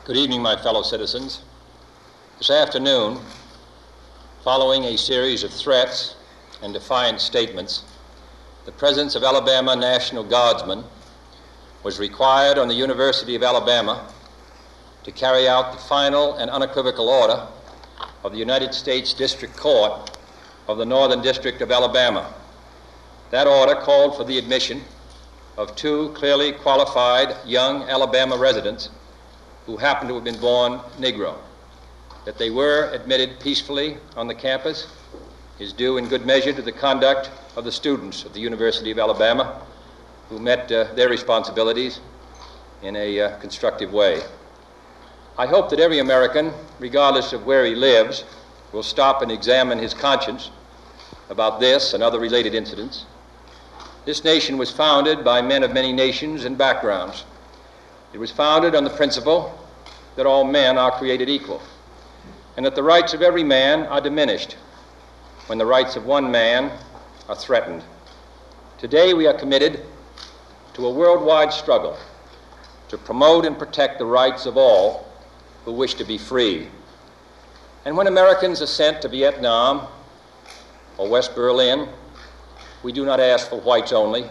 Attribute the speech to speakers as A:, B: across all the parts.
A: Good evening, my fellow citizens. This afternoon, following a series of threats and defiant statements, the presence of Alabama National Guardsmen was required on the University of Alabama to carry out the final and unequivocal order of the United States District Court of the Northern District of Alabama. That order called for the admission of two clearly qualified young Alabama residents who happened to have been born Negro. That they were admitted peacefully on the campus is due in good measure to the conduct of the students of the University of Alabama who met their responsibilities in a constructive way. I hope that every American, regardless of where he lives, will stop and examine his conscience about this and other related incidents. This nation was founded by men of many nations and backgrounds. It was founded on the principle that all men are created equal, and that the rights of every man are diminished when the rights of one man are threatened. Today we are committed to a worldwide struggle to promote and protect the rights of all who wish to be free. And when Americans are sent to Vietnam or West Berlin, we do not ask for whites only.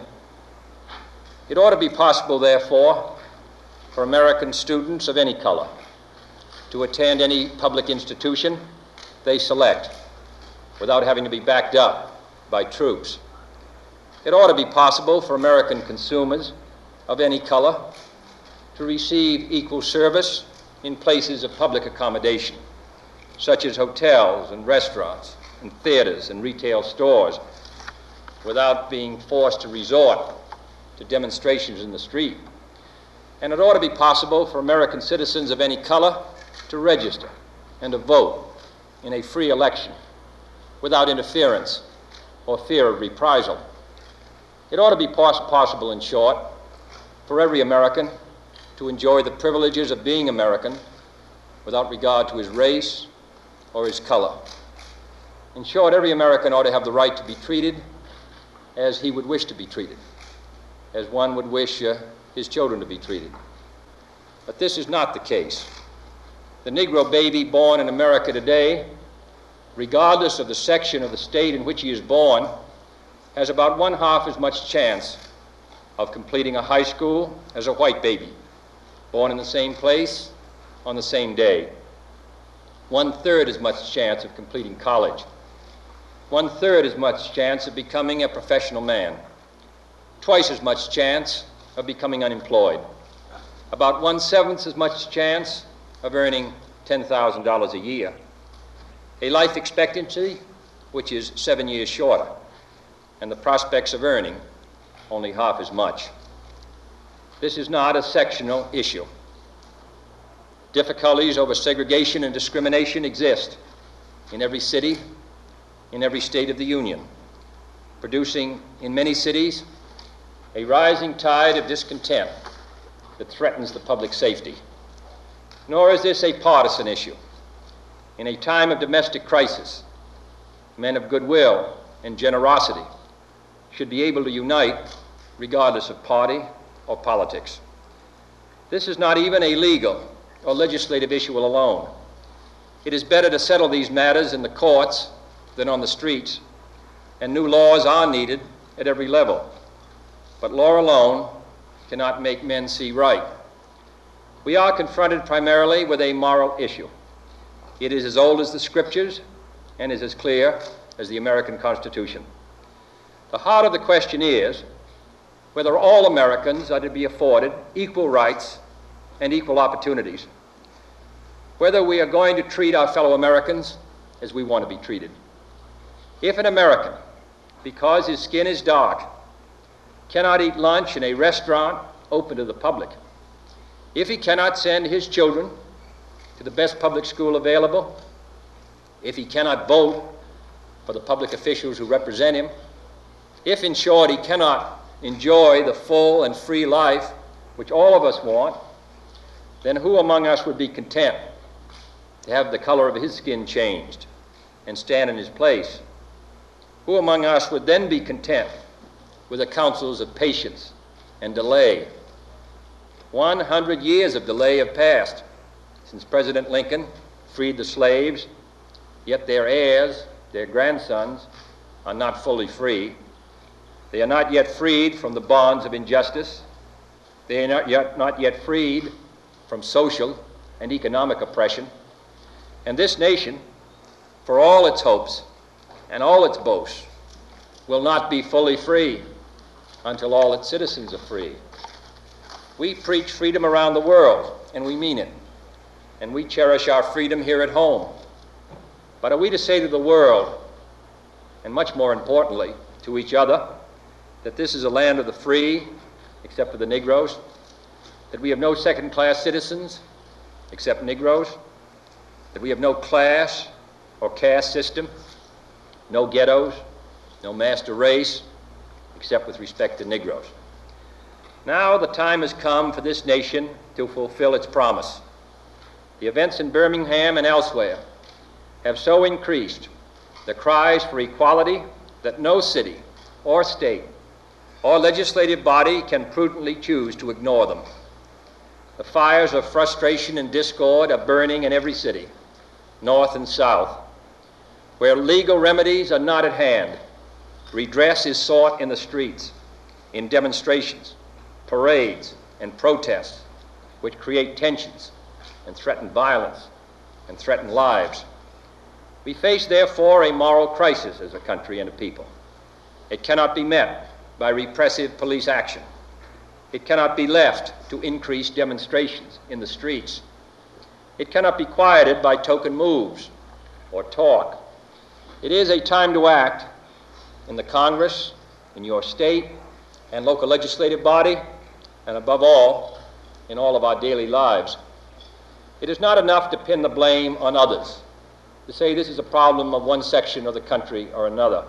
A: It ought to be possible, therefore, for American students of any color to attend any public institution they select without having to be backed up by troops. It ought to be possible for American consumers of any color to receive equal service in places of public accommodation, such as hotels and restaurants and theaters and retail stores, without being forced to resort to demonstrations in the street. And it ought to be possible for American citizens of any color to register and to vote in a free election without interference or fear of reprisal. It ought to be possible, in short, for every American to enjoy the privileges of being American without regard to his race or his color. In short, every American ought to have the right to be treated as he would wish to be treated, as one would wish his children to be treated. But this is not the case. The Negro baby born in America today, regardless of the section of the state in which he is born, has about one-half as much chance of completing a high school as a white baby, born in the same place on the same day. One-third as much chance of completing college. One-third as much chance of becoming a professional man. Twice as much chance of becoming unemployed. About 1/7 as much chance of earning $10,000 a year. A life expectancy which is 7 years shorter, and the prospects of earning only half as much. This is not a sectional issue. Difficulties over segregation and discrimination exist in every city, in every state of the Union, producing in many cities a rising tide of discontent that threatens the public safety. Nor is this a partisan issue. In a time of domestic crisis, men of goodwill and generosity should be able to unite regardless of party or politics. This is not even a legal or legislative issue alone. It is better to settle these matters in the courts than on the streets, and new laws are needed at every level. But law alone cannot make men see right. We are confronted primarily with a moral issue. It is as old as the Scriptures and is as clear as the American Constitution. The heart of the question is whether all Americans are to be afforded equal rights and equal opportunities, whether we are going to treat our fellow Americans as we want to be treated. If an American, because his skin is dark, cannot eat lunch in a restaurant open to the public, if he cannot send his children to the best public school available, if he cannot vote for the public officials who represent him, if, in short, he cannot enjoy the full and free life which all of us want, then who among us would be content to have the color of his skin changed and stand in his place? Who among us would then be content with the counsels of patience and delay? 100 years of delay have passed. Since President Lincoln freed the slaves, yet their heirs, their grandsons, are not fully free. They are not yet freed from the bonds of injustice. They are not yet freed from social and economic oppression. And this nation, for all its hopes and all its boasts, will not be fully free until all its citizens are free. We preach freedom around the world, and we mean it. And we cherish our freedom here at home. But are we to say to the world, and much more importantly, to each other, that this is a land of the free, except for the Negroes, that we have no second-class citizens, except Negroes, that we have no class or caste system, no ghettos, no master race, except with respect to Negroes? Now the time has come for this nation to fulfill its promise. The events in Birmingham and elsewhere have so increased the cries for equality that no city or state or legislative body can prudently choose to ignore them. The fires of frustration and discord are burning in every city, north and south. Where legal remedies are not at hand, redress is sought in the streets, in demonstrations, parades, and protests, which create tensions and threaten violence and threaten lives. We face, therefore, a moral crisis as a country and a people. It cannot be met by repressive police action. It cannot be left to increase demonstrations in the streets. It cannot be quieted by token moves or talk. It is a time to act in the Congress, in your state and local legislative body, and above all, in all of our daily lives. It is not enough to pin the blame on others, to say this is a problem of one section of the country or another,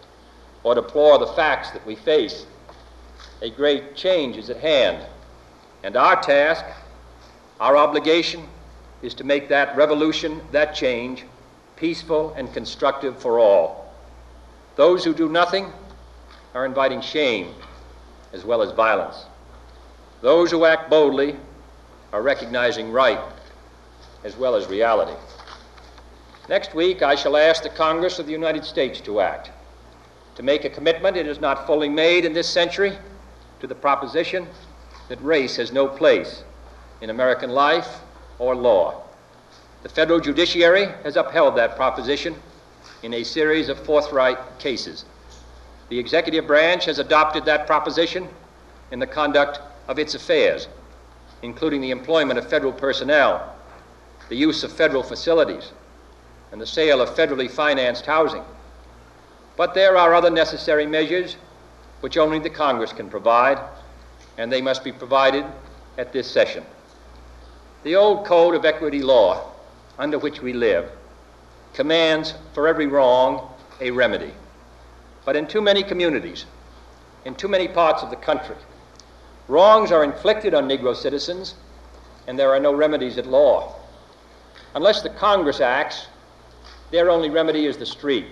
A: or deplore the facts that we face. A great change is at hand, and our task, our obligation, is to make that revolution, that change, peaceful and constructive for all. Those who do nothing are inviting shame as well as violence. Those who act boldly are recognizing right as well as reality. Next week, I shall ask the Congress of the United States to act, to make a commitment it has not fully made in this century to the proposition that race has no place in American life or law. The federal judiciary has upheld that proposition in a series of forthright cases. The executive branch has adopted that proposition in the conduct of its affairs, including the employment of federal personnel, the use of federal facilities, and the sale of federally financed housing. But there are other necessary measures which only the Congress can provide, and they must be provided at this session. The old code of equity law under which we live commands for every wrong a remedy. But in too many communities, in too many parts of the country, wrongs are inflicted on Negro citizens, and there are no remedies at law. Unless the Congress acts, their only remedy is the street.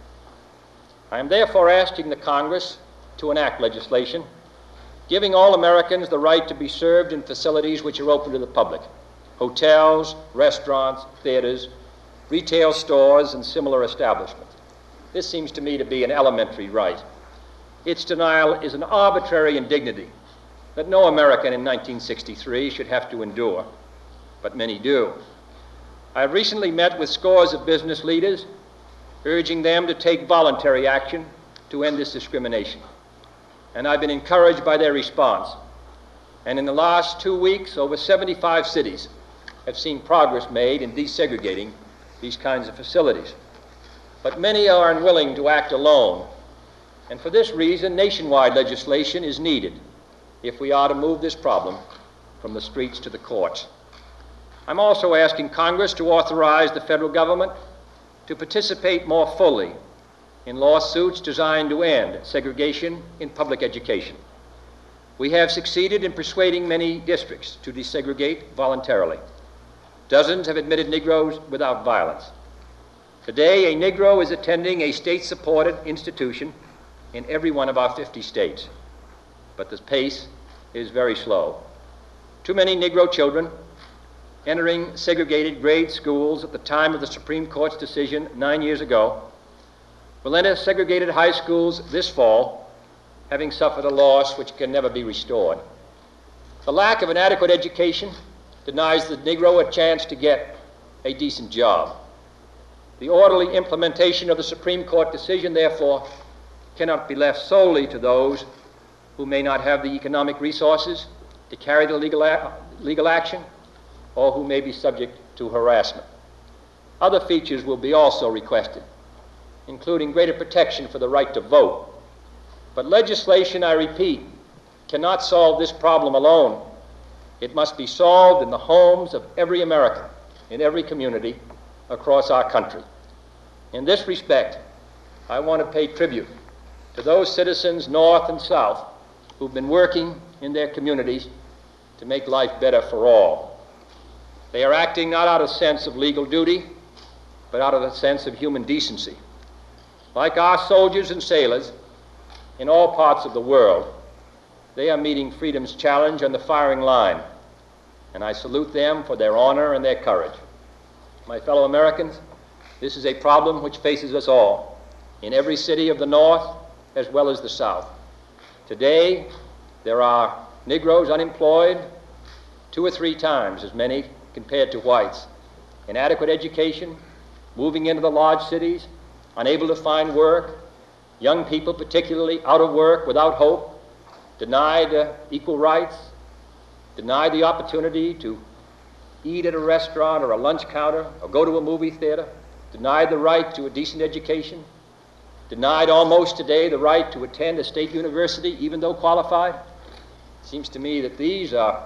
A: I am therefore asking the Congress to enact legislation giving all Americans the right to be served in facilities which are open to the public: hotels, restaurants, theaters, retail stores, and similar establishments. This seems to me to be an elementary right. Its denial is an arbitrary indignity that no American in 1963 should have to endure, but many do. I have recently met with scores of business leaders, urging them to take voluntary action to end this discrimination. And I've been encouraged by their response. And in the last 2 weeks, over 75 cities have seen progress made in desegregating these kinds of facilities. But many are unwilling to act alone. And for this reason, nationwide legislation is needed if we are to move this problem from the streets to the courts. I'm also asking Congress to authorize the federal government to participate more fully in lawsuits designed to end segregation in public education. We have succeeded in persuading many districts to desegregate voluntarily. Dozens have admitted Negroes without violence. Today, a Negro is attending a state-supported institution in every one of our 50 states, but the pace is very slow. Too many Negro children entering segregated grade schools at the time of the Supreme Court's decision 9 years ago will enter segregated high schools this fall, having suffered a loss which can never be restored. The lack of an adequate education denies the Negro a chance to get a decent job. The orderly implementation of the Supreme Court decision, therefore, cannot be left solely to those who may not have the economic resources to carry the legal action or who may be subject to harassment. Other features will be also requested, including greater protection for the right to vote. But legislation, I repeat, cannot solve this problem alone. It must be solved in the homes of every American, in every community across our country. In this respect, I want to pay tribute to those citizens, North and South, who've been working in their communities to make life better for all. They are acting not out of a sense of legal duty, but out of a sense of human decency. Like our soldiers and sailors in all parts of the world, they are meeting freedom's challenge on the firing line, and I salute them for their honor and their courage. My fellow Americans, this is a problem which faces us all, in every city of the North as well as the South. Today, there are Negroes unemployed 2 or 3 times as many compared to whites, inadequate education, moving into the large cities, unable to find work, young people particularly out of work, without hope, denied equal rights, denied the opportunity to eat at a restaurant or a lunch counter or go to a movie theater, denied the right to a decent education, denied almost today the right to attend a state university even though qualified. It seems to me that these are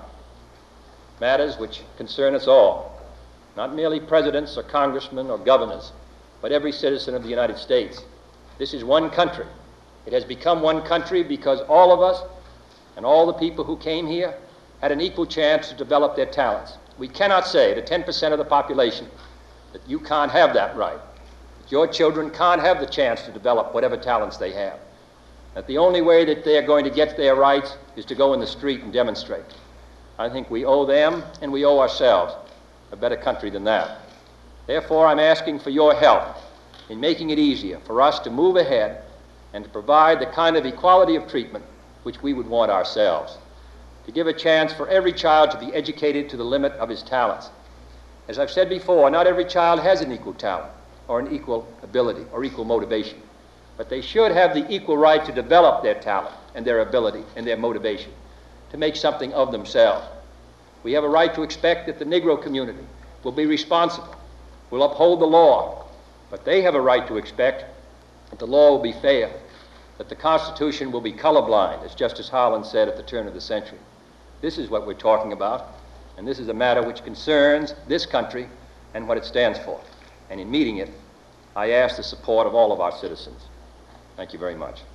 A: matters which concern us all, not merely presidents or congressmen or governors, but every citizen of the United States. This is one country. It has become one country because all of us and all the people who came here had an equal chance to develop their talents. We cannot say to 10% of the population that you can't have that right, that your children can't have the chance to develop whatever talents they have, that the only way that they're going to get their rights is to go in the street and demonstrate. I think we owe them and we owe ourselves a better country than that. Therefore, I'm asking for your help in making it easier for us to move ahead and to provide the kind of equality of treatment which we would want ourselves, to give a chance for every child to be educated to the limit of his talents. As I've said before, not every child has an equal talent or an equal ability or equal motivation, but they should have the equal right to develop their talent and their ability and their motivation to make something of themselves. We have a right to expect that the Negro community will be responsible, will uphold the law, but they have a right to expect that the law will be fair, that the Constitution will be colorblind, as Justice Harlan said at the turn of the century. This is what we're talking about, and this is a matter which concerns this country and what it stands for. And in meeting it, I ask the support of all of our citizens. Thank you very much.